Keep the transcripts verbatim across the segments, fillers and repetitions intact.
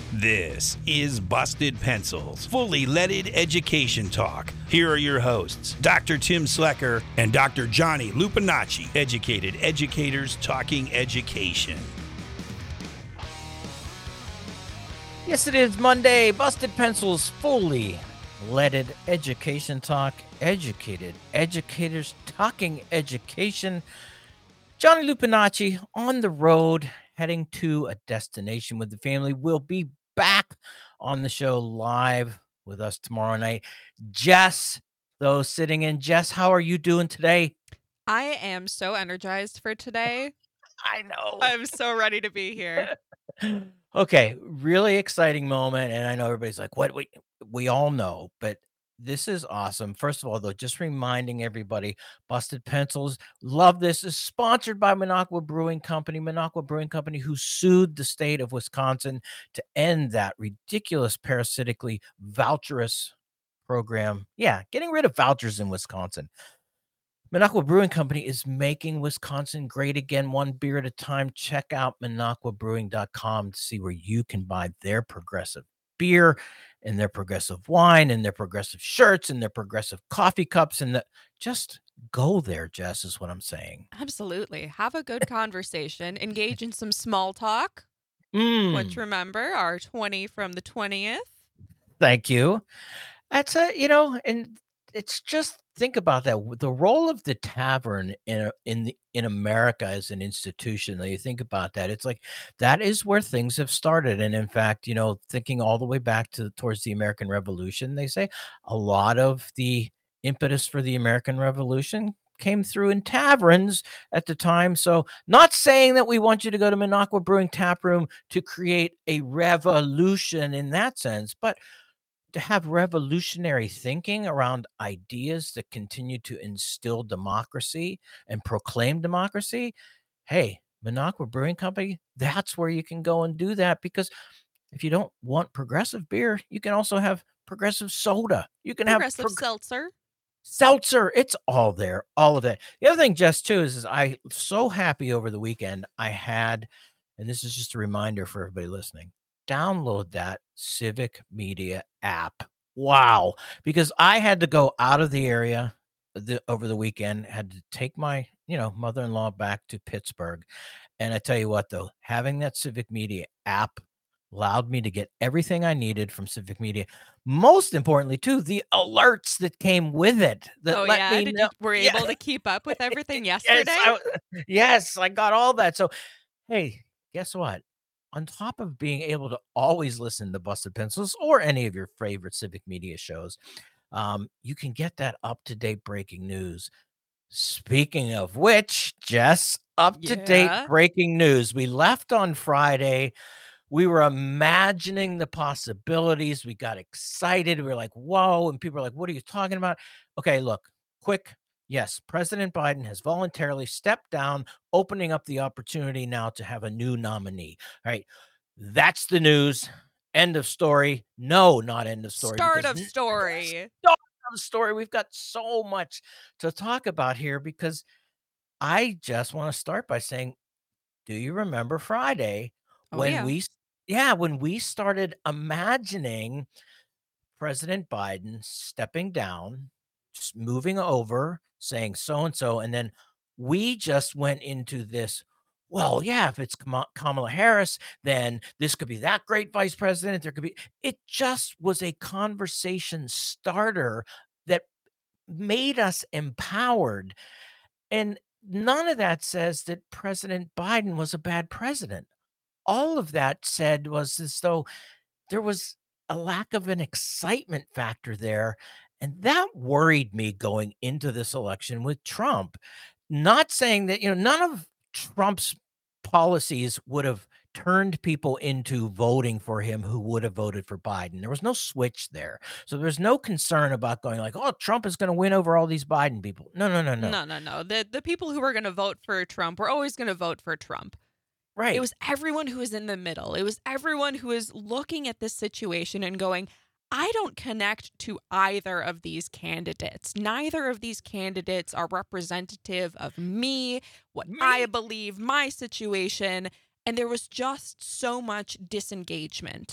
This is Busted Pencils, fully leaded education talk. Here are your hosts, Doctor Tim Slecker and Doctor Johnny Lupinacci, educated educators talking education. Yes, it is Monday. Busted Pencils, fully leaded education talk. Educated educators talking education. Johnny Lupinacci on the road, heading to a destination with the family. We'll be back on the show live with us tomorrow night. Jess, though, sitting in. Jess, how are you doing today? I am so energized for today. I know. I'm so ready to be here. Okay, really exciting moment, and I know everybody's like, what? We, we all know, but this is awesome. First of all, though, just reminding everybody, Busted Pencils, love this, is sponsored by Minocqua Brewing Company. Minocqua Brewing Company, who sued the state of Wisconsin to end that ridiculous, parasitically voucherous program. Yeah, getting rid of vouchers in Wisconsin. Minocqua Brewing Company is making Wisconsin great again, one beer at a time. Check out minocqua brewing dot com to see where you can buy their progressive beer and their progressive wine and their progressive shirts and their progressive coffee cups. And the, just go there, Jess, is what I'm saying. Absolutely. Have a good conversation. Engage in some small talk, Mm, which, remember, are twenty from the twentieth. thank you. That's a, you know, and it's just think about that. w- The role of the tavern in a, in the, in America as an institution. That you think about that, it's like that is where things have started. And in fact, you know, thinking all the way back to towards the American Revolution, they say a lot of the impetus for the American Revolution came through in taverns at the time. So, not saying that we want you to go to Minocqua Brewing Tap Room to create a revolution in that sense, but to have revolutionary thinking around ideas that continue to instill democracy and proclaim democracy. Hey, Minocqua Brewing Company, that's where you can go and do that, because if you don't want progressive beer, you can also have progressive soda. You can have Progressive prog- seltzer. seltzer. It's all there, all of that. The other thing, Jess, too, is, is I so happy over the weekend. I had, and this is just a reminder for everybody listening, download that Civic Media app. Wow. Because I had to go out of the area the, over the weekend, had to take my, you know, mother-in-law back to Pittsburgh. And I tell you what, though, having that Civic Media app allowed me to get everything I needed from Civic Media. Most importantly, too, the alerts that came with it that Oh, let yeah. me Did know. you were Yeah, able to keep up with everything yes, yesterday? I, yes, I got all that. So, hey, guess what? On top of being able to always listen to Busted Pencils or any of your favorite Civic Media shows, um, you can get that up-to-date breaking news. Speaking of which, Jess, up-to-date Yeah. breaking news. We left on Friday. We were imagining the possibilities. We got excited. We were like, whoa. And people are like, what are you talking about? Okay, look, quick. Yes, President Biden has voluntarily stepped down, opening up the opportunity now to have a new nominee. All right. That's the news. End of story. No, not end of story. Start because of n- story. Start of story. We've got so much to talk about here, because I just want to start by saying, do you remember Friday Oh, when yeah. we s- yeah, when we started imagining President Biden stepping down, just moving over, saying so and so, and then we just went into this, well, yeah, if it's Kama- Kamala Harris, then this could be that great vice president. There could be, it just was a conversation starter that made us empowered. And none of that says that President Biden was a bad president. All of that said was as though there was a lack of an excitement factor there. And that worried me going into this election with Trump. Not saying that, you know, none of Trump's policies would have turned people into voting for him who would have voted for Biden. There was no switch there. So there's no concern about going like, oh, Trump is going to win over all these Biden people. No, no, no, no. No, no, no. The the people who are going to vote for Trump were always going to vote for Trump. Right. It was everyone who was in the middle. It was everyone who was looking at this situation and going, I don't connect to either of these candidates. Neither of these candidates are representative of me, what Me. I believe, my situation. And there was just so much disengagement.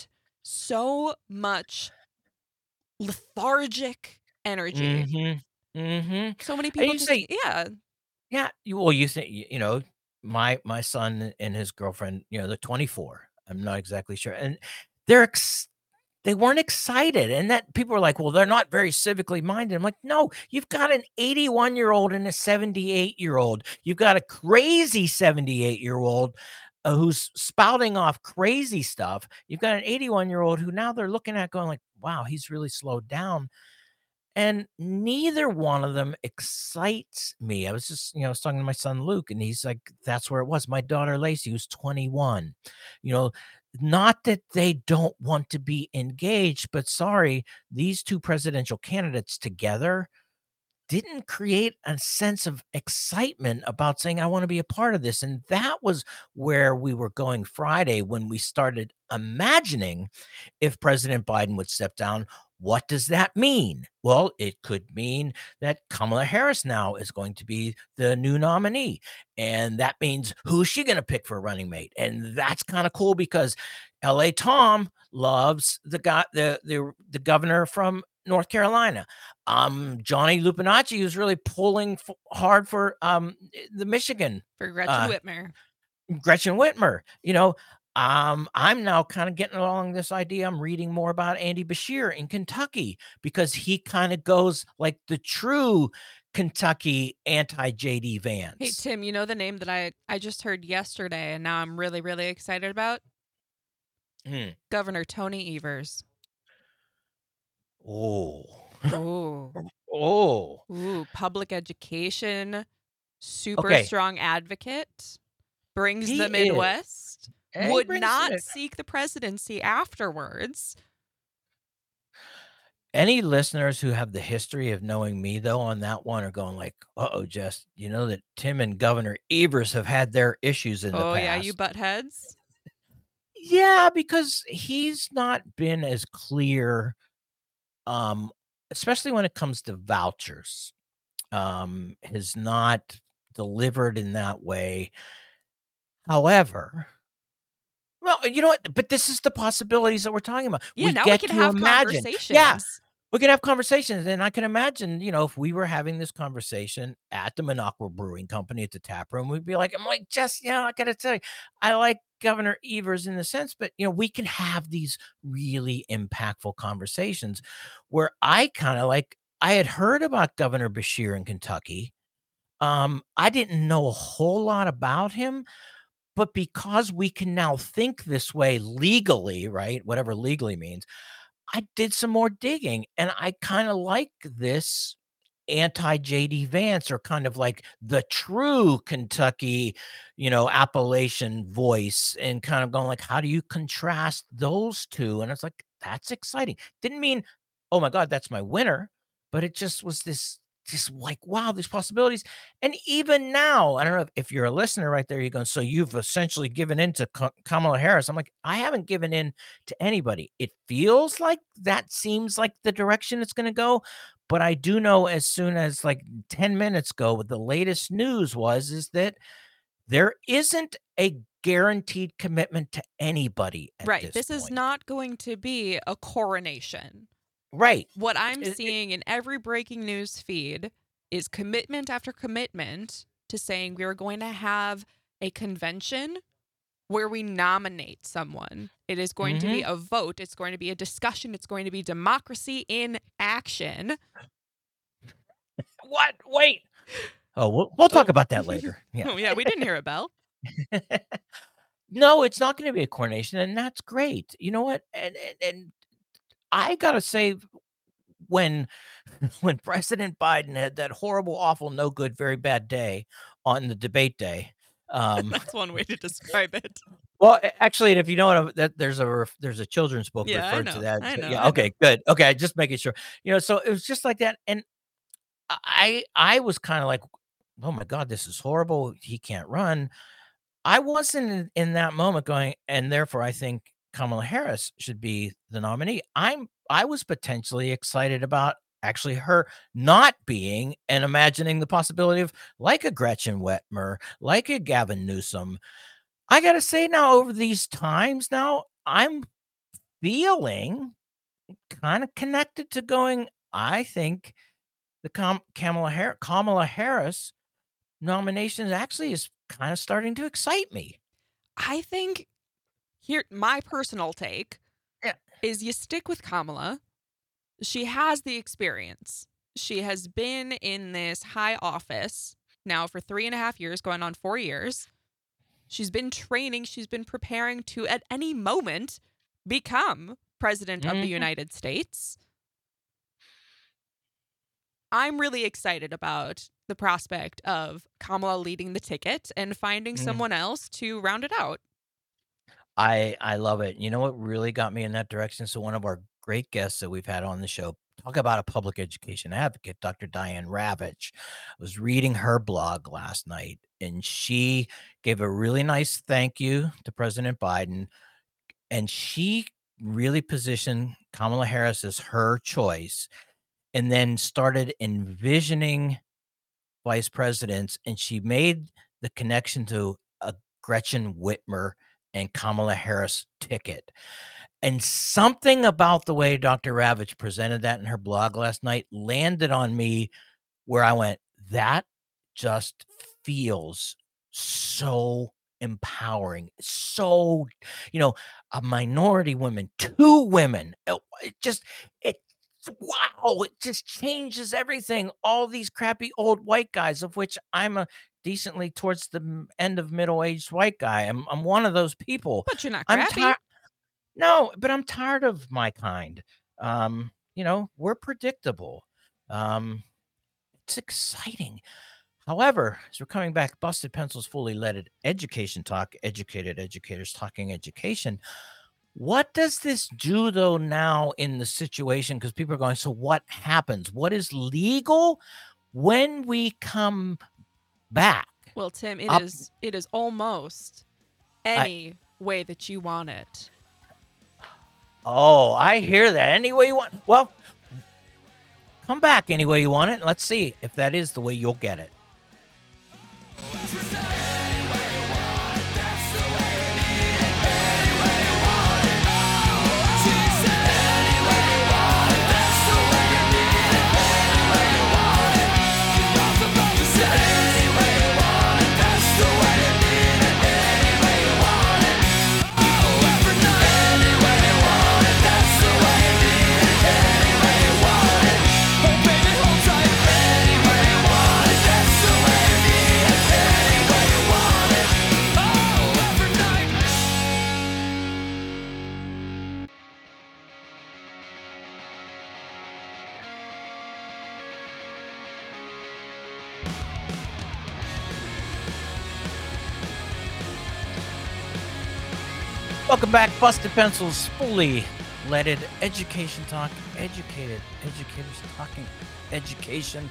so much lethargic energy. Mm-hmm. Mm-hmm. So many And people you just, say, yeah. yeah, you well, you think, you know, my my son and his girlfriend, you know, they're twenty-four. I'm not exactly sure. And they're ex they weren't excited. And that people are like, well, they're not very civically minded. I'm like, no, you've got an eighty-one-year-old and a seventy-eight-year-old. You've got a crazy seventy-eight-year-old uh, who's spouting off crazy stuff. You've got an eighty-one-year-old who now they're looking at going like, wow, he's really slowed down. And neither one of them excites me. I was just, you know, I was talking to my son Luke, and he's like, that's where it was. My daughter Lacey, who's twenty-one, you know, not that they don't want to be engaged, but sorry, these two presidential candidates together didn't create a sense of excitement about saying, I want to be a part of this. And that was where we were going Friday when we started imagining if President Biden would step down. What does that mean? Well, it could mean that Kamala Harris now is going to be the new nominee. And that means who's she going to pick for a running mate? And that's kind of cool because L A Tom loves the guy, the, the, the governor from North Carolina. Um, Johnny Lupinacci, who's really pulling f- hard for um the Michigan For Gretchen uh, Whitmer. Gretchen Whitmer. You know, um, I'm now kind of getting along this idea. I'm reading more about Andy Beshear in Kentucky because he kind of goes like the true Kentucky anti-J D Vance. Hey, Tim, you know the name that I, I just heard yesterday and now I'm really, really excited about? Hmm. Governor Tony Evers. Oh. Oh. Oh. Ooh, public education, super Okay. strong advocate, brings He the is. Midwest, He would brings not it. seek the presidency afterwards. Any listeners who have the history of knowing me, though, on that one are going like, uh-oh, Jess, you know that Tim and Governor Evers have had their issues in the Oh, past. yeah, you butt heads? Yeah, because he's not been as clear, um, especially when it comes to vouchers. Um, has not delivered in that way. However, well, you know what? But this is the possibilities that we're talking about. Yeah, we now get we can to have imagine. conversations. Yeah, we can have conversations, and I can imagine, you know, if we were having this conversation at the Minocqua Brewing Company at the tap room, we'd be like, I'm like, Jess, yeah, I gotta tell you, I like Governor Evers in the sense, but you know, we can have these really impactful conversations where I kind of like I had heard about Governor Beshear in Kentucky. Um, I didn't know a whole lot about him, but because we can now think this way legally, right? Whatever legally means, I did some more digging and I kind of like this anti-J D Vance or kind of like the true Kentucky, you know, Appalachian voice and kind of going like, how do you contrast those two? And it's like, that's exciting. Didn't mean, oh my God, that's my winner, but it just was this, just like, wow, there's possibilities. And even now, I don't know if, if you're a listener right there, you're going, so you've essentially given in to Ka- Kamala Harris. I'm like, I haven't given in to anybody. It feels like that seems like the direction it's going to go. But I do know as soon as like ten minutes ago, what the latest news was, is that there isn't a guaranteed commitment to anybody at Right. this This is point. not going to be a coronation. Right. What I'm It- it- seeing in every breaking news feed is commitment after commitment to saying we are going to have a convention where we nominate someone. It is going to be a vote. It's going to be a discussion. It's going to be democracy in action. What? Wait. Oh, we'll, we'll talk Oh. about that later. Yeah. Oh, yeah, we didn't hear a bell. No, it's not going to be a coronation, and that's great. You know what? And and, and I gotta say, when when President Biden had that horrible, awful, no good, very bad day on the debate day. Um, That's one way to describe it. well, a- actually, and if you know what, I'm- that there's a ref- there's a children's book Yeah, I referred know, to that. I So, know, yeah, I okay, good. Okay, just making sure. You know, so it was just like that, and I I was kind of like, oh my God, this is horrible. He can't run. I wasn't in, in that moment going, and therefore I think Kamala Harris should be the nominee. I'm I was potentially excited about actually her not being and imagining the possibility of like a Gretchen Whitmer, like a Gavin Newsom. I gotta say now, over these times now, I'm feeling kind of connected to going, I think the Kam- Kamala, Har- Kamala Harris nomination actually is kind of starting to excite me. I think here, my personal take Yeah. is you stick with Kamala. She has the experience. She has been in this high office now for three and a half years, going on four years. She's been training. She's been preparing to, at any moment, become president of the Mhm. United States. I'm really excited about the prospect of Kamala leading the ticket and finding Mm. someone else to round it out. I I love it. You know what really got me in that direction? So one of our great guests that we've had on the show, talk about a public education advocate, Doctor Diane Ravitch, was reading her blog last night, and she gave a really nice thank you to President Biden, and she really positioned Kamala Harris as her choice, and then started envisioning vice presidents, and she made the connection to a Gretchen Whitmer and Kamala Harris ticket. And something about the way Doctor Ravitch presented that in her blog last night landed on me where I went, that just feels so empowering. So, you know, a minority women, two women. uh, It just, it, wow, it just changes everything. All these crappy old white guys, of which I'm a decently towards the m- end of middle-aged white guy. I'm, I'm one of those people. But you're not I'm crappy. tired. No, but I'm tired of my kind. Um, you know, we're predictable. Um, it's exciting. However, as we're coming back, Busted Pencils fully leaded education talk, educated educators talking education. What does this do though now in the situation? Because people are going, so what happens? What is legal when we come back? Well, Tim, it Up- is it is almost any way that you want it. Oh, I hear that. Any way you want. Well, come back any way you want it. Let's see if that is the way you'll get it. Welcome back, Busted Pencils, fully leaded education talk, educated educators talking education.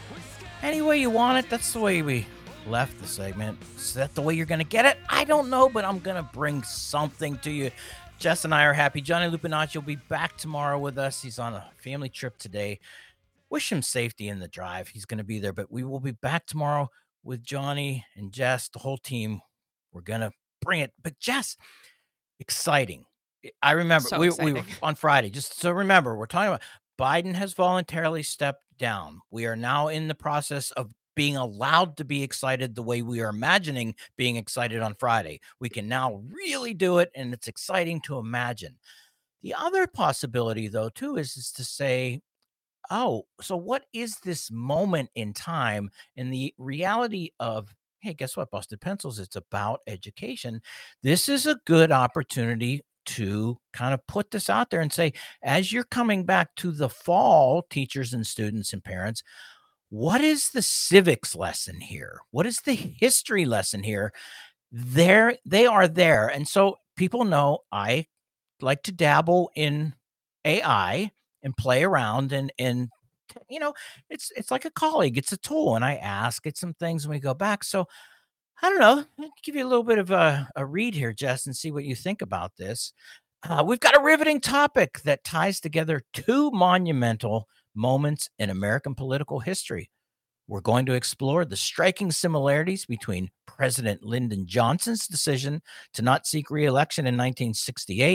Any way you want it, that's the way we left the segment. Is that the way you're going to get it? I don't know, but I'm going to bring something to you. Jess and I are happy. Johnny Lupinacci will be back tomorrow with us. He's on a family trip today. Wish him safety in the drive. He's going to be there, but we will be back tomorrow with Johnny and Jess, the whole team. We're going to bring it. But Jess, exciting. I remember So we, we were exciting. on Friday. Just so remember, we're talking about Biden has voluntarily stepped down. We are now in the process of being allowed to be excited the way we are imagining being excited on Friday. We can now really do it, and it's exciting to imagine. The other possibility, though, too, is, is to say, oh, so what is this moment in time and the reality of, hey, guess what, Busted Pencils? It's about education. This is a good opportunity to kind of put this out there and say, as you're coming back to the fall, teachers and students and parents, what is the civics lesson here? What is the history lesson here? There, they are there. And so people know I like to dabble in A I and play around and and you know, it's it's like a colleague, it's a tool, and I ask it some things when we go back. So I don't know. I'll give you a little bit of a, a read here, Jess, and see what you think about this. Uh, we've got a riveting topic that ties together two monumental moments in American political history. We're going to explore the striking similarities between President Lyndon Johnson's decision to not seek re-election in nineteen sixty-eight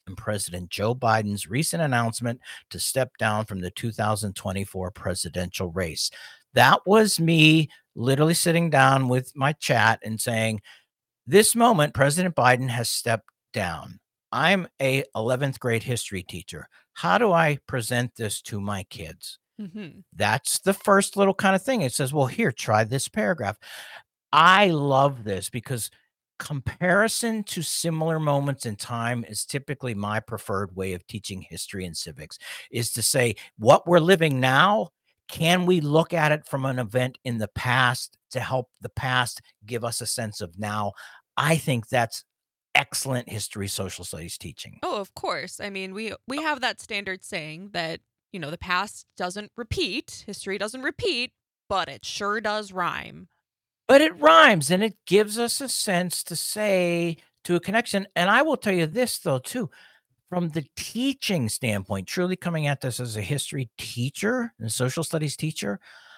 and President Joe Biden's recent announcement to step down from the two thousand twenty-four presidential race. That was me literally sitting down with my chat and saying, this moment, President Biden has stepped down. I'm a eleventh grade history teacher. How do I present this to my kids? Mm-hmm. That's the first little kind of thing. It says, well, here, try this paragraph. I love this because comparison to similar moments in time is typically my preferred way of teaching history and civics, is to say what we're living now. Can we look at it from an event in the past to help the past give us a sense of now? I think that's excellent history, social studies teaching. Oh, of course. I mean, we we have that standard saying that, you know, the past doesn't repeat, history doesn't repeat, but it sure does rhyme. But it rhymes, and it gives us a sense to say to a connection. And I will tell you this, though, too, from the teaching standpoint, truly coming at this as a history teacher and social studies teacher,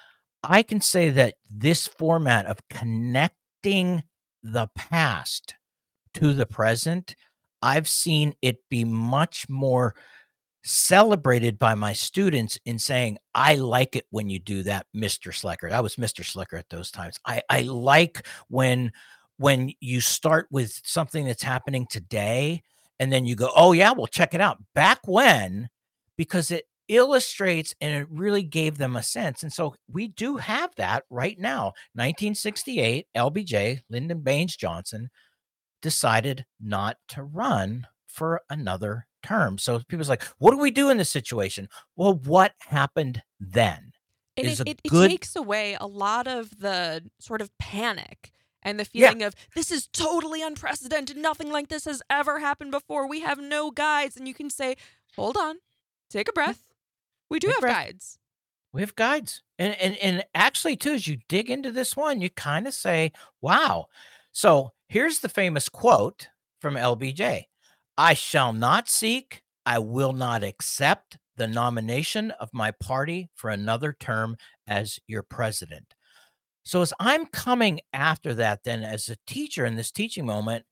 I can say that this format of connecting the past to the present, I've seen it be much more celebrated by my students in saying, I like it when you do that, Mister Slecker. I was Mister Slecker at those times. I, I like when when you start with something that's happening today and then you go, oh yeah, well, check it out. Back when, because it illustrates and it really gave them a sense. And so we do have that right now. nineteen sixty-eight, L B J, Lyndon Baines Johnson, decided not to run for another term. So people's like, what do we do in this situation? Well, what happened then? And is it, a it, it good takes away a lot of the sort of panic and the Yeah. feeling of this is totally unprecedented. Nothing like this has ever happened before. We have no guides. And you can say, hold on, take a breath. We do Take a have breath. guides. We have guides. And, and, and actually, too, as you dig into this one, you kind of say, wow. So here's the famous quote from L B J. I shall not seek, I will not accept the nomination of my party for another term as your president. So as I'm coming after that, then as a teacher in this teaching moment,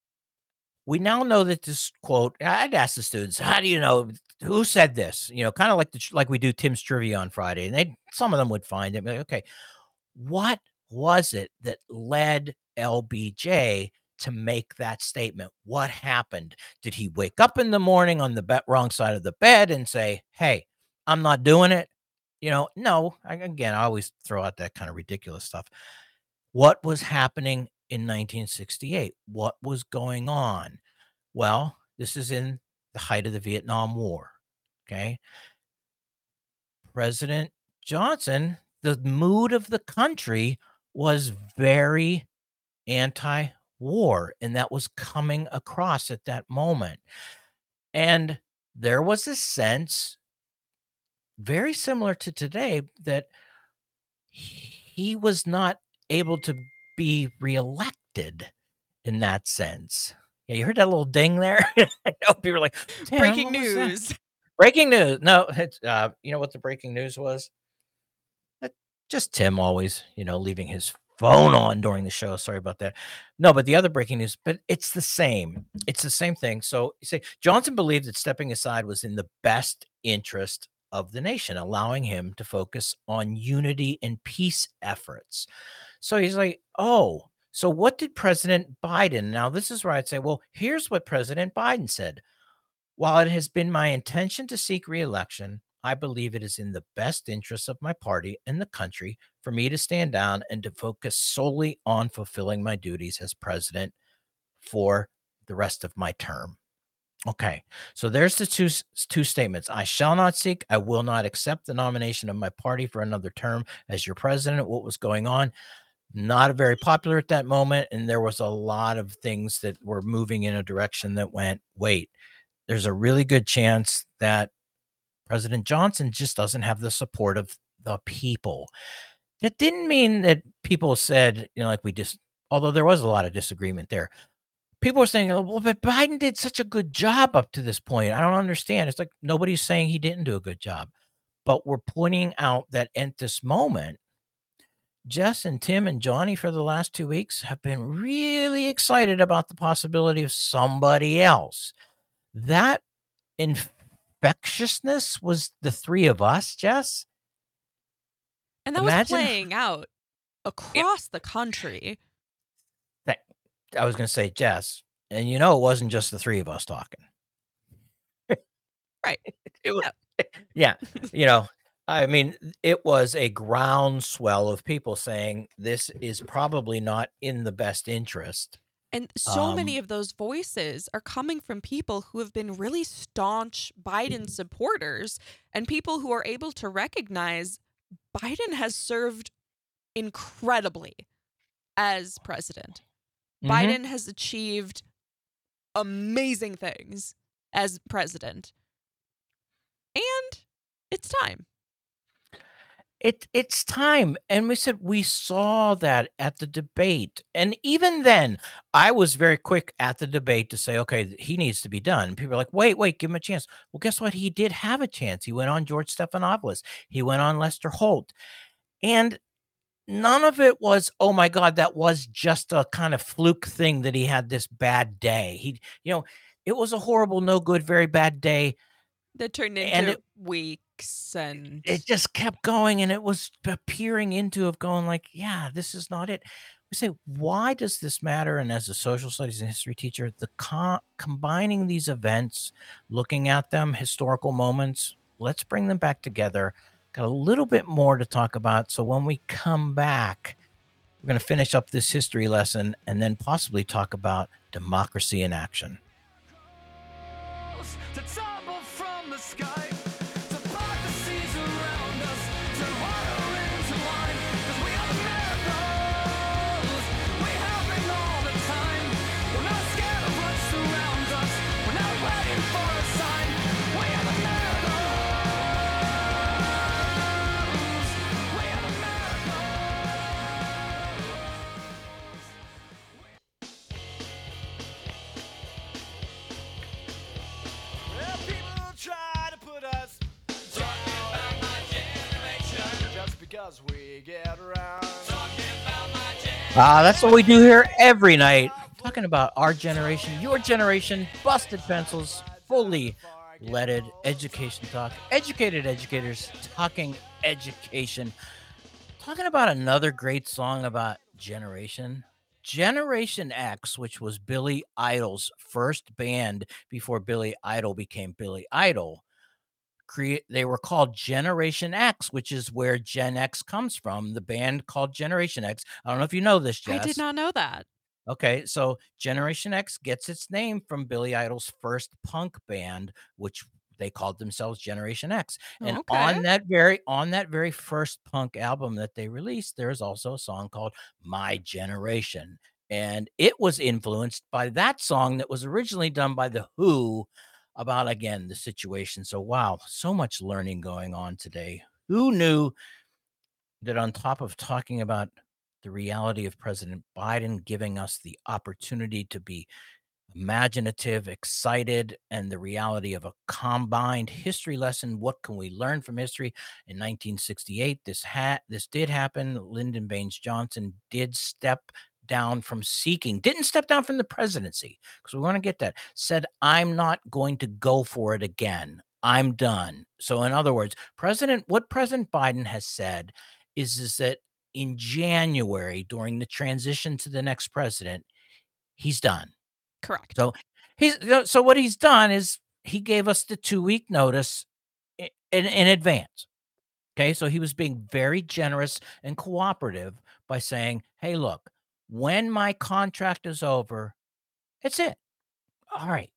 we now know that this quote, I'd ask the students, how do you know who said this? You know, kind of like the, like we do Tim's trivia on Friday, and they, some of them would find it. Like, okay, what was it that led L B J to make that statement? What happened? Did he wake up in the morning on the be- wrong side of the bed and say, hey, I'm not doing it? You know, no, I, again, I always throw out that kind of ridiculous stuff. What was happening in nineteen sixty-eight? What was going on? Well, this is in the height of the Vietnam War. Okay. President Johnson, the mood of the country was very anti-war, and that was coming across at that moment. And there was a sense very similar to today that he was not able to be reelected in that sense. Yeah, you heard that little ding there? I know people are like, "Damn, Breaking what was that?" news. Breaking news. No, it's uh, you know what the breaking news was? Uh, Just Tim always, you know, leaving his phone on during the show. Sorry about that. No, but the other breaking news, but it's the same. It's the same thing. So you say Johnson believed that stepping aside was in the best interest of the nation, allowing him to focus on unity and peace efforts. So he's like, oh, so what did President Biden? Now, this is where I'd say, well, here's what President Biden said. While it has been my intention to seek reelection, I believe it is in the best interest of my party and the country for me to stand down and to focus solely on fulfilling my duties as president for the rest of my term. Okay, so there's the two two statements. I shall not seek, I will not accept the nomination of my party for another term as your president. What was going on? Not very popular at that moment, and there was a lot of things that were moving in a direction that went, wait, there's a really good chance that President Johnson just doesn't have the support of the people. That didn't mean that people said, you know, like we just, although there was a lot of disagreement there. People were saying, oh, well, but Biden did such a good job up to this point. I don't understand. It's like nobody's saying he didn't do a good job, but we're pointing out that at this moment, Jess and Tim and Johnny for the last two weeks have been really excited about the possibility of somebody else. that infectiousness was the three of us, Jess. And that Imagine- was playing out across the country. That, I was going to say, Jess, and you know it wasn't just the three of us talking. Right. It was, yeah. You know, I mean, it was a groundswell of people saying this is probably not in the best interest. And so Um, many of those voices are coming from people who have been really staunch Biden supporters and people who are able to recognize Biden has served incredibly as president. mhm. Biden has achieved amazing things as president. And it's time. It it's time. And we said we saw that at the debate. And even then, I was very quick at the debate to say, okay, he needs to be done. People are like, wait, wait, give him a chance. Well, guess what? He did have a chance. He went on George Stephanopoulos. He went on Lester Holt. And none of it was, oh my God, that was just a kind of fluke thing that he had this bad day. He, you know, it was a horrible, no good, very bad day. That turned into And it- weeks and It just kept going, and it was peering into of going like, yeah, this is not it. We say, why does this matter? And as a social studies and history teacher, the co- combining these events, looking at them, historical moments, let's bring them back together. Got a little bit more to talk about. So when we come back, we're going to finish up this history lesson and then possibly talk about democracy in action. To tumble from the sky, to part the seas around us, turn water into wine, 'cause we are the miracles. We happen all the time. We're not scared of what surrounds us. We're not waiting for a sign. We are the miracles. We are the Well, people try to put us talking about my generation just because we get around. Talking about my generation. Ah, that's what we do here every night. Talking about our generation, your generation, busted pencils, fully leaded education talk, educated educators talking education, talking about another great song about generation. Generation X, which was Billy Idol's first band before Billy Idol became Billy Idol. Create they were called Generation X, which is where Gen X comes from. The band called Generation X. I don't know if you know this, Jess. I did not know that. Okay, so Generation X gets its name from Billy Idol's first punk band, which they called themselves Generation X. And Okay. on that very on that very first punk album that they released, there's also a song called My Generation. And it was influenced by that song that was originally done by The Who about, again, the situation. So wow, so much learning going on today. Who knew that on top of talking about the reality of President Biden giving us the opportunity to be imaginative, excited, and the reality of a combined history lesson. What can we learn from history? In nineteen sixty-eight, this ha- this did happen. Lyndon Baines Johnson did step down from seeking, didn't step down from the presidency, because we want to get that, said, I'm not going to go for it again. I'm done. So in other words, President, what President Biden has said is, is that in January, during the transition to the next president, he's done. Correct. So he's so what he's done is he gave us the two week notice in, in, in advance. Okay, so he was being very generous and cooperative by saying, "Hey, look, when my contract is over, it's it. All right."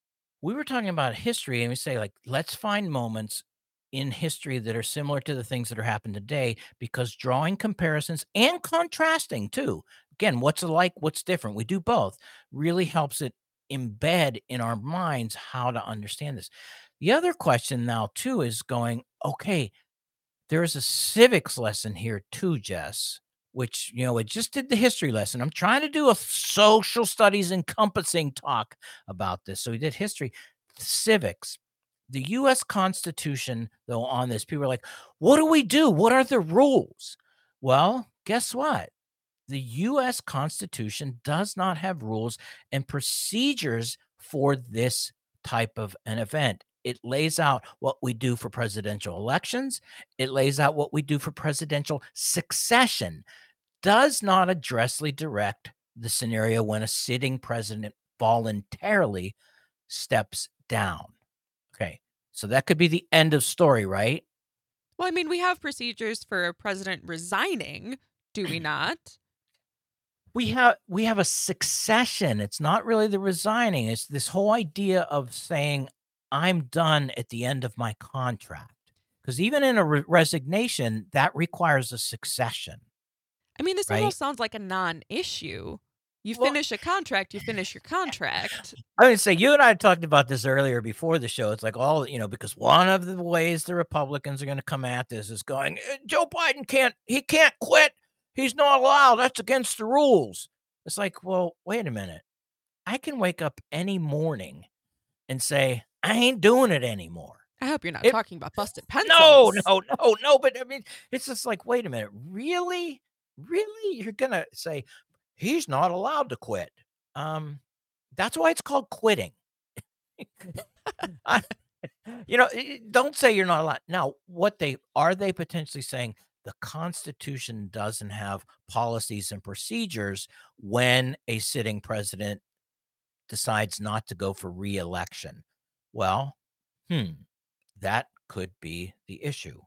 We were talking about history, and we say, like, let's find moments in history that are similar to the things that are happening today, because drawing comparisons and contrasting too. Again, what's alike, what's different, we do both, really helps it embed in our minds how to understand this. The other question now too is going, okay, there's a civics lesson here too, Jess, which, you know, we just did the history lesson. I'm trying to do a social studies encompassing talk about this. So we did history, civics. The U S Constitution, though, on this, people are like, what do we do? What are the rules? Well, guess what? The U S Constitution does not have rules and procedures for this type of an event. It lays out what we do for presidential elections. It lays out what we do for presidential succession. Does not addressly direct the scenario when a sitting president voluntarily steps down. Okay. So that could be the end of story, right? Well, I mean, we have procedures for a president resigning, do we not? We have we have a succession. It's not really the resigning. It's this whole idea of saying I'm done at the end of my contract. Because even in a re- resignation, that requires a succession, I mean, this right? almost sounds like a non-issue. You Well, finish a contract, you finish your contract. I would say you and I talked about this earlier before the show. It's like all, you know, because one of the ways the Republicans are going to come at this is going, "Eh, Joe Biden can't, he can't quit. He's not allowed. That's against the rules." It's like, well, wait a minute. I can wake up any morning and say, I ain't doing it anymore. I hope you're not It, talking about busted no, pencils. no, no, no. But I mean, it's just like, wait a minute. Really? Really? You're going to say he's not allowed to quit. Um, that's why it's called quitting. I, you know, i- don't say you're not allowed. Now, what they are they potentially saying the Constitution doesn't have policies and procedures when a sitting president decides not to go for re-election. Well, hmm, that could be the issue.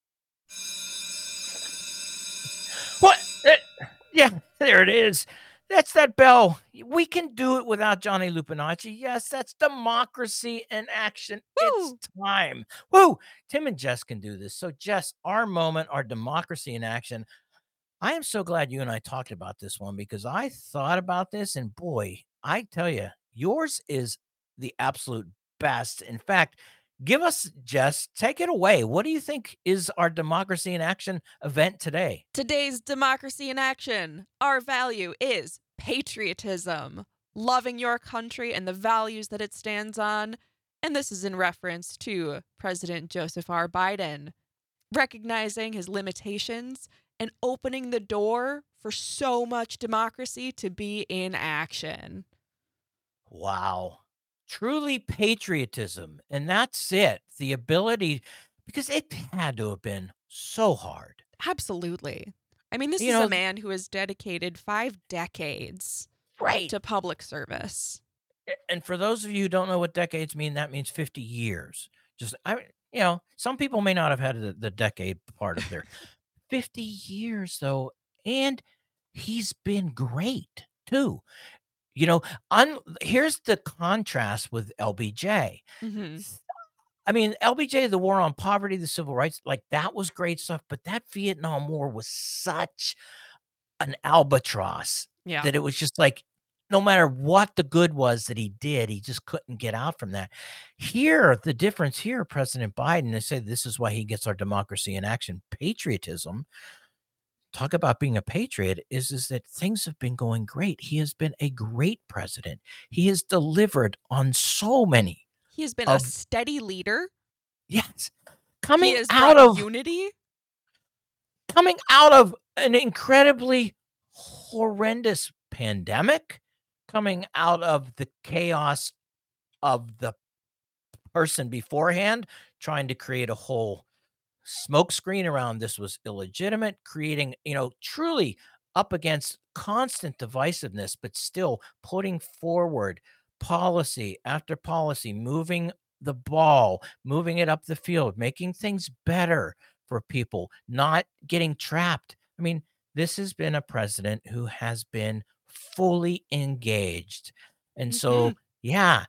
What? Eh, yeah, there it is. That's that bell. We can do it without Johnny Lupinacci. Yes, that's democracy in action. It's Woo! time. Woo! Tim and Jess can do this. So, Jess, our moment, our democracy in action. I am so glad you and I talked about this one because I thought about this and boy, I tell you, yours is the absolute best. In fact, give us, Jess, take it away. What do you think is our democracy in action event today? Today's democracy in action. Our value is patriotism, loving your country and the values that it stands on. And this is in reference to President Joseph R. Biden, recognizing his limitations and opening the door for so much democracy to be in action. Wow. Truly patriotism. And that's it. The ability, because it had to have been so hard. Absolutely. I mean, this You is know, a man who has dedicated five decades right. to public service. A- And for those of you who don't know what decades mean, that means fifty years. Just, I, you know, some people may not have had the, the decade part of their fifty years, though. And he's been great, too. You know, un, here's the contrast with L B J. hmm I mean, L B J, the war on poverty, the civil rights, like that was great stuff. But that Vietnam War was such an albatross Yeah. that it was just like, no matter what the good was that he did, he just couldn't get out from that. Here, the difference here, President Biden, they say this is why he gets our democracy in action, patriotism. Talk about being a patriot is, is that things have been going great. He has been a great president. He has delivered on so many He has been a of, steady leader. yes, He coming has out brought of unity. coming out of an incredibly horrendous pandemic, coming out of the chaos of the person beforehand, trying to create a whole smokescreen around this was illegitimate, creating, you know, truly up against constant divisiveness, but still putting forward policy after policy, moving the ball, moving it up the field, making things better for people, not getting trapped. I mean, this has been a president who has been fully engaged. And hmm so, yeah,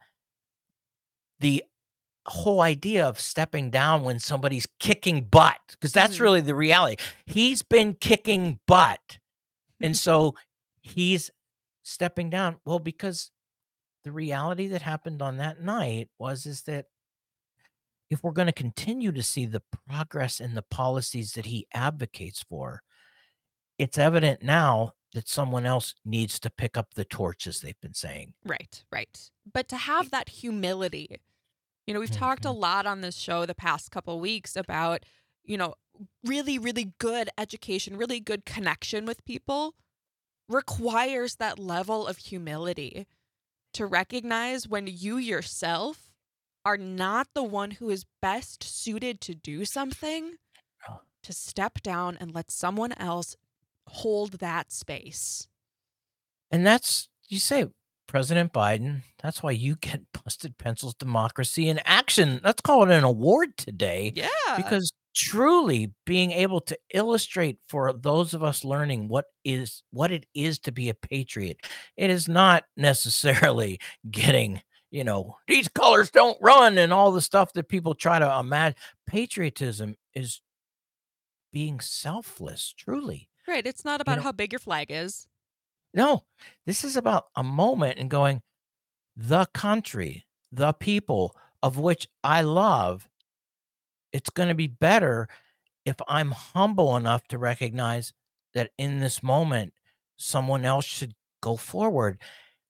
the whole idea of stepping down when somebody's kicking butt, because that's hmm really the reality. He's been kicking butt. And so he's stepping down. Well, because the reality that happened on that night was is that if we're going to continue to see the progress in the policies that he advocates for, it's evident now that someone else needs to pick up the torch, as they've been saying. Right, right. But to have that humility, you know, we've talked a Mhm. lot on this show the past couple weeks about, you know, really, really good education, really good connection with people requires that level of humility to recognize when you yourself are not the one who is best suited to do something, Oh. to step down and let someone else hold that space. And that's, you say, President Biden, that's why you get Busted Pencils Democracy in Action. Let's call it an award today. Yeah. Because truly being able to illustrate for those of us learning what is what it is to be a patriot, it is not necessarily getting, you know, these colors don't run and all the stuff that people try to imagine. Patriotism is being selfless, truly. Right. It's not You about know, how big your flag is. no, this is about a moment and going, the country, the people of which I love, it's going to be better if I'm humble enough to recognize that in this moment, someone else should go forward.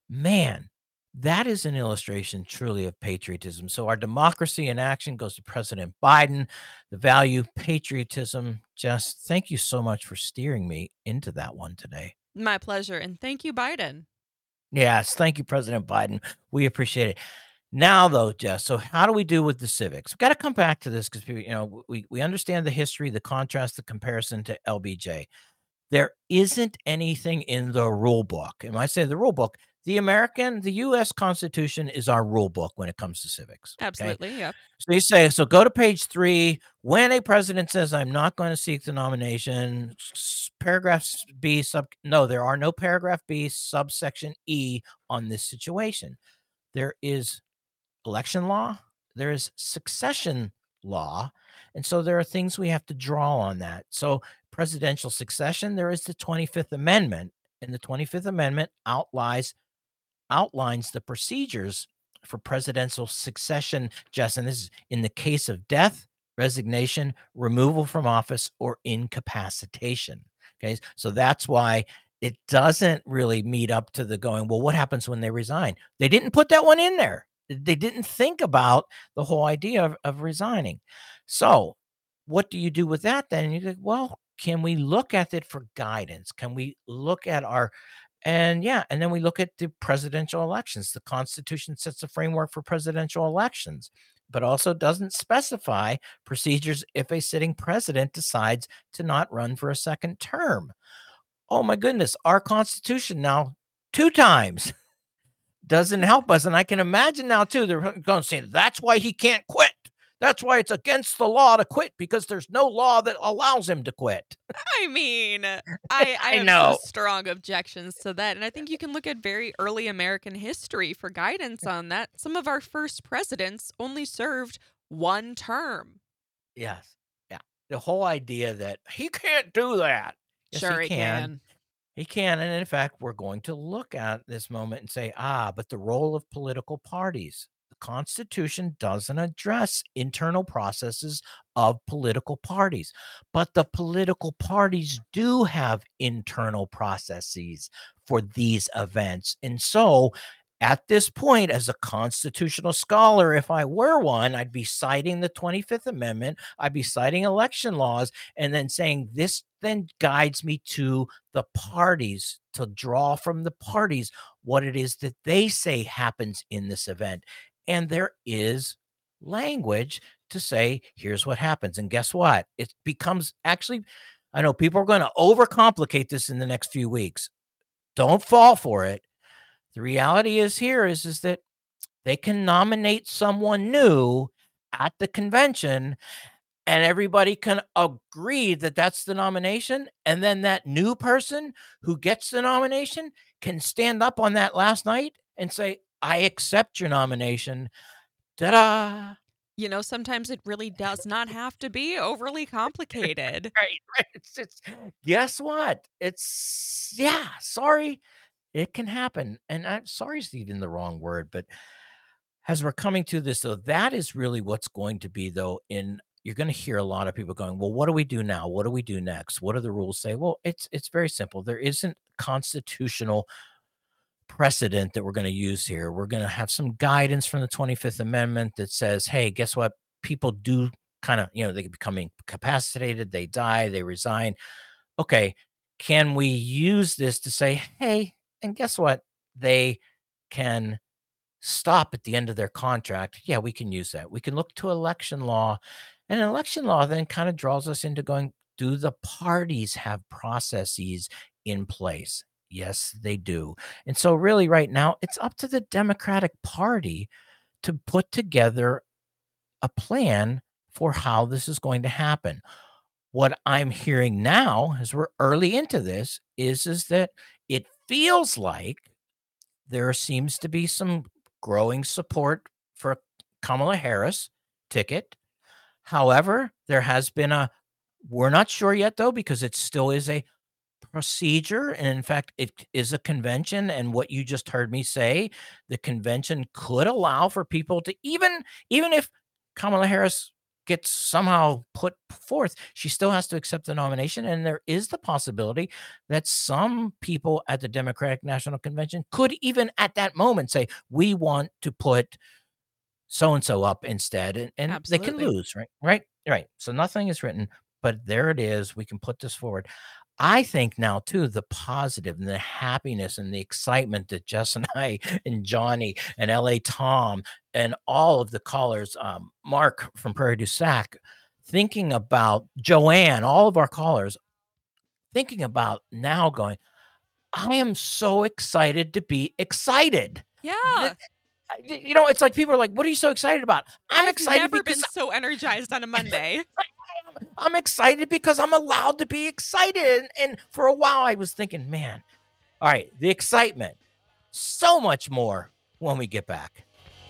Man, that is an illustration truly of patriotism. So our democracy in action goes to President Biden, the value patriotism. Jess, thank you so much for steering me into that one today. My pleasure. And thank you, Biden. Yes, thank you, President Biden. We appreciate it. Now, though, Jess, so how do we do with the civics? We've got to come back to this because, you know, we, we understand the history, the contrast, the comparison to L B J. There isn't anything in the rule book. And I say the rule book, the American, the U S Constitution is our rule book when it comes to civics. Okay? Absolutely. Yeah. So you say, so go to page three. When a president says, I'm not going to seek the nomination, s- paragraph B, sub, no, there are no paragraph B, subsection E on this situation. There is election law, there is succession law. And so there are things we have to draw on that. So presidential succession, there is the twenty-fifth Amendment, and the twenty-fifth Amendment outlines outlines the procedures for presidential succession, Jess, and this is in the case of death, resignation, removal from office, or incapacitation. Okay, so that's why it doesn't really meet up to the going, well, what happens when they resign? They didn't put that one in there. They didn't think about the whole idea of, of resigning. So what do you do with that then? And you go, well, can we look at it for guidance? Can we look at our, and yeah, and then we look at the presidential elections. The Constitution sets a framework for presidential elections, but also doesn't specify procedures if a sitting president decides to not run for a second term. Oh my goodness, our Constitution now two times doesn't help us. And I can imagine now too, they're going to say that's why he can't quit. That's why it's against the law to quit, because there's no law that allows him to quit. I mean, I, I, I have know. some strong objections to that. And I think you can look at very early American history for guidance on that. Some of our first presidents only served one term. Yes. Yeah. The whole idea that he can't do that. Yes, Sure, he he can. can. He can. And in fact, we're going to look at this moment and say, ah, but the role of political parties. The Constitution doesn't address internal processes of political parties, but the political parties do have internal processes for these events. And so at this point, as a constitutional scholar, if I were one, I'd be citing the twenty-fifth Amendment, I'd be citing election laws, and then saying this then guides me to the parties, to draw from the parties what it is that they say happens in this event. And there is language to say, here's what happens. And guess what? It becomes actually, I know people are going to overcomplicate this in the next few weeks. Don't fall for it. The reality is here is, is that they can nominate someone new at the convention, and everybody can agree that that's the nomination. And then that new person who gets the nomination can stand up on that last night and say, I accept your nomination. Ta-da. You know, sometimes it really does not have to be overly complicated. Right, right. It's, it's, guess what? It's, yeah, sorry. It can happen. And I'm sorry is even the wrong word, but as we're coming to this, though, that is really what's going to be, though, in you're going to hear a lot of people going, well, what do we do now? What do we do next? What do the rules say? Well, it's it's very simple. There isn't constitutional precedent that we're going to use here. We're going to have some guidance from the twenty-fifth Amendment that says, hey, guess what? People do kind of, you know, they become incapacitated, they die, they resign. Okay, can we use this to say, hey, and guess what? They can stop at the end of their contract, yeah, we can use that. We can look to election law. And election law then kind of draws us into going, do the parties have processes in place? Yes, they do. And so, really, right now, it's up to the Democratic Party to put together a plan for how this is going to happen. What I'm hearing now, as we're early into this, is, is that it feels like there seems to be some growing support for Kamala Harris ticket. However, there has been a, we're not sure yet though, because it still is a procedure. And in fact, it is a convention. And what you just heard me say, the convention could allow for people to even, even if Kamala Harris gets somehow put forth, she still has to accept the nomination. And there is the possibility that some people at the Democratic National Convention could even at that moment say, we want to put so-and-so up instead, and, and they can Absolutely. lose, right? Right, right. So nothing is written, but there it is. We can put this forward. I think now too, the positive and the happiness and the excitement that Jess and I and Johnny and L A Tom and all of the callers, um, Mark from Prairie du Sac, thinking about Joanne, all of our callers, thinking about now going, I am so excited to be excited. Yeah. Th- I- You know, it's like people are like, what are you so excited about? I'm I've excited never because been so energized on a Monday. I'm excited because I'm allowed to be excited. And, and for a while, I was thinking, man, all right, the excitement, so much more when we get back.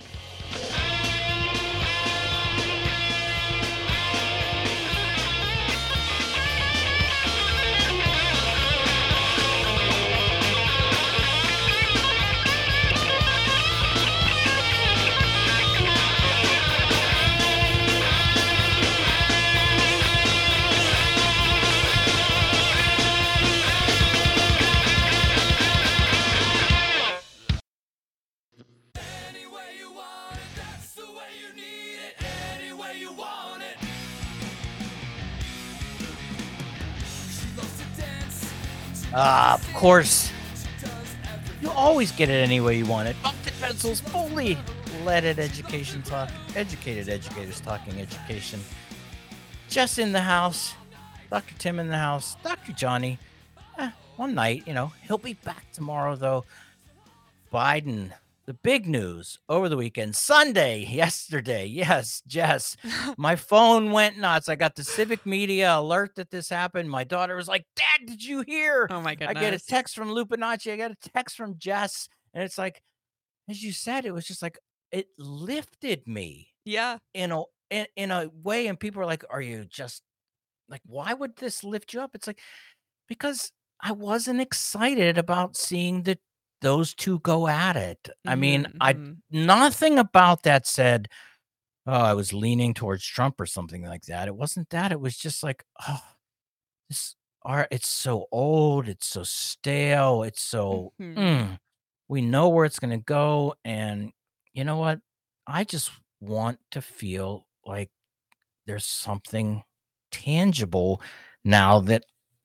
Any way you want it, that's the way you need it. Any way you want it. She loves to dance. Uh, of course, She does everything. you always get it any way you want it. Busted Pencils, fully leaded education talk, educated educators talking education. Jess in the house, Doctor Tim in the house, Doctor Johnny. Eh, one night, you know, he'll be back tomorrow though. Biden, the big news over the weekend, Sunday, yesterday. Yes, Jess, my phone went nuts. I got the civic media alert that this happened. My daughter was like, Dad, did you hear? Oh my I goodness. get a text from Lupinacci. I got a text from Jess. And it's like, as you said, it was just like, it lifted me Yeah. in a, in, in a way. And people are like, are you just like, why would this lift you up? It's like, because I wasn't excited about seeing the those two go at it. I mean, I Mhm. nothing about that said, oh, I was leaning towards Trump or something like that. It wasn't that. It was just like, oh, this art, it's so old, it's so stale, it's so Mhm. mm, we know where it's gonna go. And you know what? I just want to feel like there's something tangible now that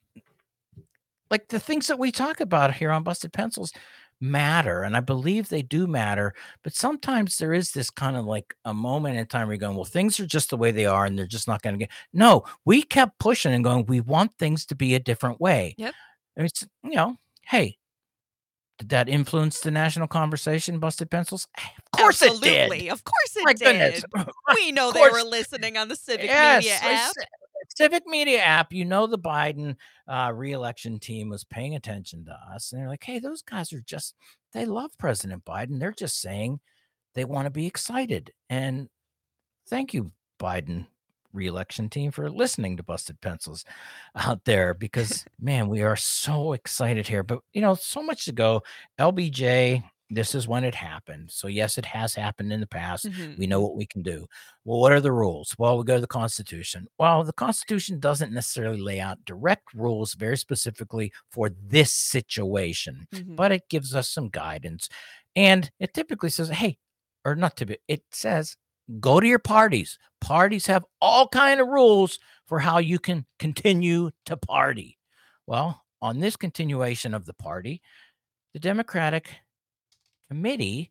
like the things that we talk about here on Busted Pencils matter. And I believe they do matter. But sometimes there is this kind of like a moment in time where you're going, well, things are just the way they are and they're just not going to get. No, we kept pushing and going, we want things to be a different way. Yep. And it's, you know, hey, did that influence the national conversation, Busted Pencils? Of course it did. Absolutely. Of course it My did. goodness. We know Of they course. were listening on the Civic Yes, Media I app. said- Civic Media app, you know, the Biden uh, re-election team was paying attention to us. And they're like, hey, those guys are just, they love President Biden. They're just saying they want to be excited. And thank you, Biden re-election team, for listening to Busted Pencils out there because, man, we are so excited here. But, you know, so much to go. L B J, this is when it happened. So, yes, it has happened in the past. Mhm. We know what we can do. Well, what are the rules? Well, we go to the Constitution. Well, the Constitution doesn't necessarily lay out direct rules very specifically for this situation, Mhm. but it gives us some guidance. And it typically says, hey, or not typically, it says, go to your parties. Parties have all kind of rules for how you can continue to party. Well, on this continuation of the party, the Democratic committee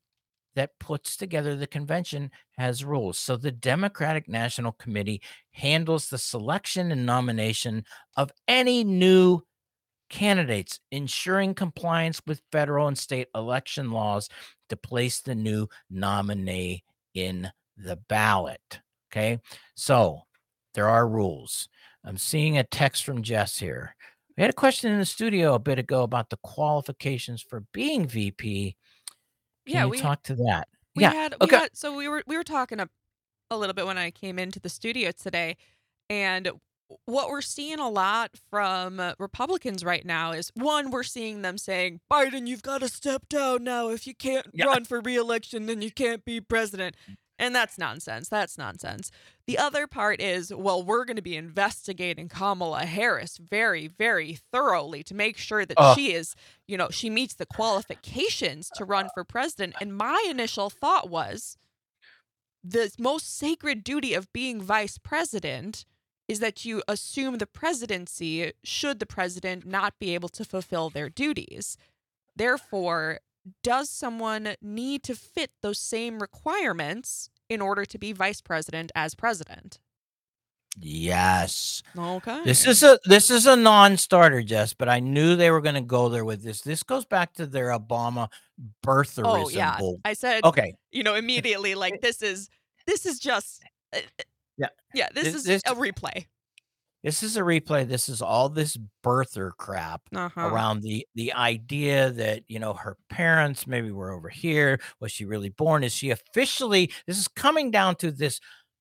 that puts together the convention has rules. So the Democratic National Committee handles the selection and nomination of any new candidates, ensuring compliance with federal and state election laws to place the new nominee in the ballot. Okay, so there are rules. I'm seeing a text from Jess here. We had a question in the studio a bit ago about the qualifications for being V P. Can Yeah, you we talk to that? we Yeah. had we Okay. had so we were we were talking a, a little bit when I came into the studio today, and what we're seeing a lot from uh, Republicans right now is, one, we're seeing them saying, Biden, you've got to step down now. If you can't Yeah. run for re-election, then you can't be president. And that's nonsense. That's nonsense. The other part is, well, we're going to be investigating Kamala Harris very, very thoroughly to make sure that Oh. she is, you know, she meets the qualifications to run for president. And my initial thought was, the most sacred duty of being vice president is that you assume the presidency should the president not be able to fulfill their duties. Therefore, does someone need to fit those same requirements in order to be vice president as president? Yes. Okay. This is a this is a non-starter, Jess, but I knew they were going to go there with this. This goes back to their Obama birtherism. Oh yeah, bull. I said, Okay. you know, immediately, like, this is this is just uh, uh, Yeah. yeah, this This- is this- a replay. This is a replay. This is all this birther crap Uh-huh. around the the idea that, you know, her parents maybe were over here. Was she really born? Is she officially? This is coming down to this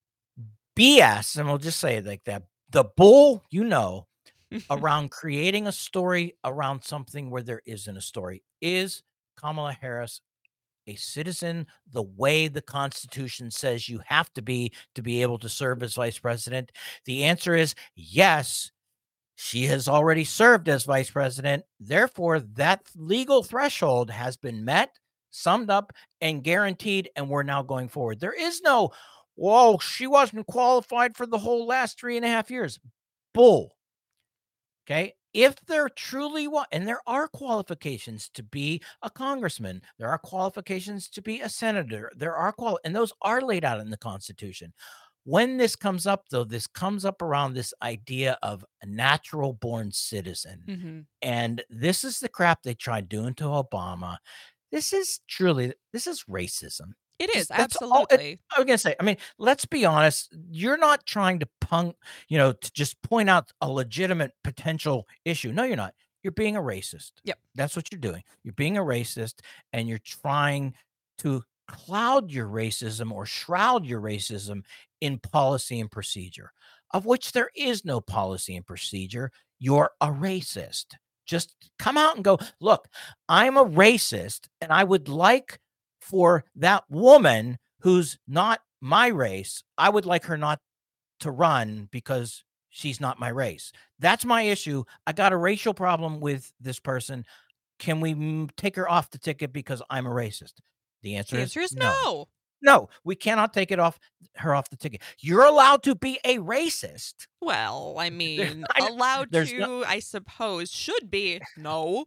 B S, and we'll just say it like that. The bull, you know, around creating a story around something where there isn't a story. Is Kamala Harris a citizen the way the Constitution says you have to be to be able to serve as vice president? The answer is yes. She has already served as vice president. Therefore, that legal threshold has been met, summed up, and guaranteed, and we're now going forward. There is no, whoa, she wasn't qualified for the whole last three and a half years. Bull. Okay. If there truly was, and there are qualifications to be a congressman, there are qualifications to be a senator, there are qual, and those are laid out in the Constitution. When this comes up, though, this comes up around this idea of a natural born citizen. Mhm. And this is the crap they tried doing to Obama. This is truly, this is racism. It is, Just- that's all- it- absolutely. I was gonna say, I mean, let's be honest. You're not trying to punk, you know, to just point out a legitimate potential issue. No, you're not. You're being a racist. Yep. That's what you're doing. You're being a racist, and you're trying to cloud your racism or shroud your racism in policy and procedure, of which there is no policy and procedure. You're a racist. Just come out and go, look, I'm a racist, and I would like for that woman who's not my race, I would like her not to run because she's not my race. That's my issue. I got a racial problem with this person. Can we mm, take her off the ticket because I'm a racist? The answer, The is, answer is no. no. No, we cannot take it off her off the ticket. You're allowed to be a racist. Well, I mean, I know- allowed there's to, no- I suppose, should be. No.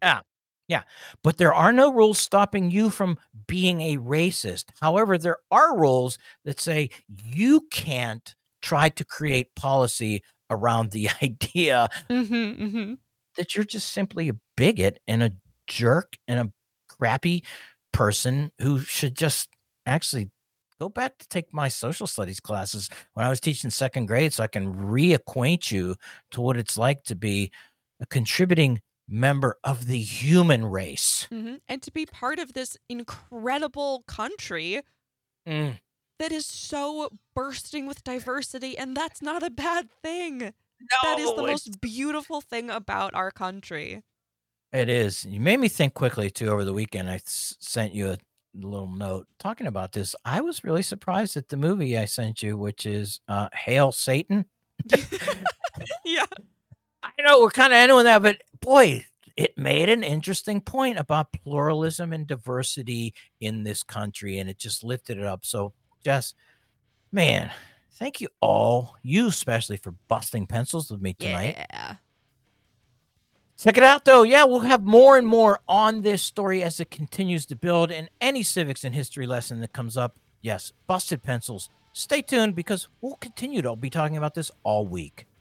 But there are no rules stopping you from being a racist. However, there are rules that say you can't try to create policy around the idea Mm-hmm, mm-hmm. that you're just simply a bigot and a jerk and a crappy person who should just actually go back to take my social studies classes when I was teaching second grade so I can reacquaint you to what it's like to be a contributing member of the human race. Mm-hmm. And to be part of this incredible country Mm. that is so bursting with diversity, and that's not a bad thing. That is the No, most beautiful thing about our country. It is. You made me think quickly too over the weekend. I s- sent you a little note talking about this. I was really surprised at the movie I sent you, which is uh, Hail Satan. Yeah. I know we're kind of ending that, but boy, it made an interesting point about pluralism and diversity in this country, and it just lifted it up. So, Jess, man, thank you all, you especially, for busting pencils with me tonight. Yeah. Check it out, though. Yeah, we'll have more and more on this story as it continues to build. And any civics and history lesson that comes up, yes, busted pencils. Stay tuned because we'll continue to be talking about this all week.